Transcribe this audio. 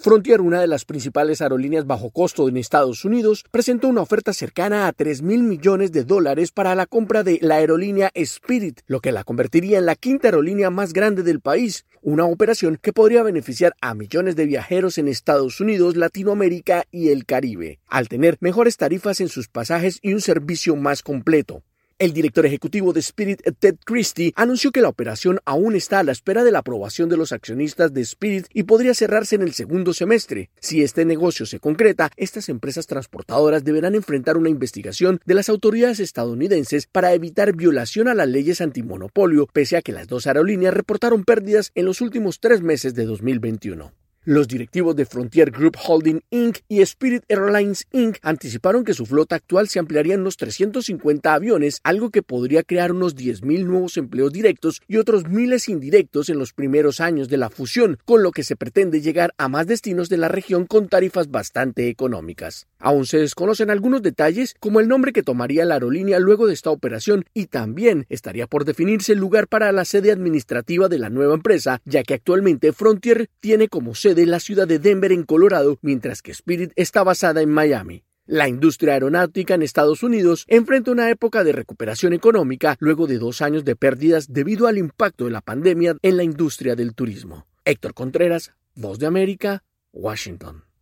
Frontier, una de las principales aerolíneas bajo costo en Estados Unidos, presentó una oferta cercana a $3.000 millones para la compra de la aerolínea Spirit, lo que la convertiría en la quinta aerolínea más grande del país, una operación que podría beneficiar a millones de viajeros en Estados Unidos, Latinoamérica y el Caribe, al tener mejores tarifas en sus pasajes y un servicio más completo. El director ejecutivo de Spirit, Ted Christie, anunció que la operación aún está a la espera de la aprobación de los accionistas de Spirit y podría cerrarse en el segundo semestre. Si este negocio se concreta, estas empresas transportadoras deberán enfrentar una investigación de las autoridades estadounidenses para evitar violación a las leyes antimonopolio, pese a que las dos aerolíneas reportaron pérdidas en los últimos 3 meses de 2021. Los directivos de Frontier Group Holding Inc. y Spirit Airlines Inc. anticiparon que su flota actual se ampliaría en unos 350 aviones, algo que podría crear unos 10.000 nuevos empleos directos y otros miles indirectos en los primeros años de la fusión, con lo que se pretende llegar a más destinos de la región con tarifas bastante económicas. Aún se desconocen algunos detalles, como el nombre que tomaría la aerolínea luego de esta operación, y también estaría por definirse el lugar para la sede administrativa de la nueva empresa, ya que actualmente Frontier tiene como sede de la ciudad de Denver en Colorado, mientras que Spirit está basada en Miami. La industria aeronáutica en Estados Unidos enfrenta una época de recuperación económica luego de 2 años de pérdidas debido al impacto de la pandemia en la industria del turismo. Héctor Contreras, Voz de América, Washington.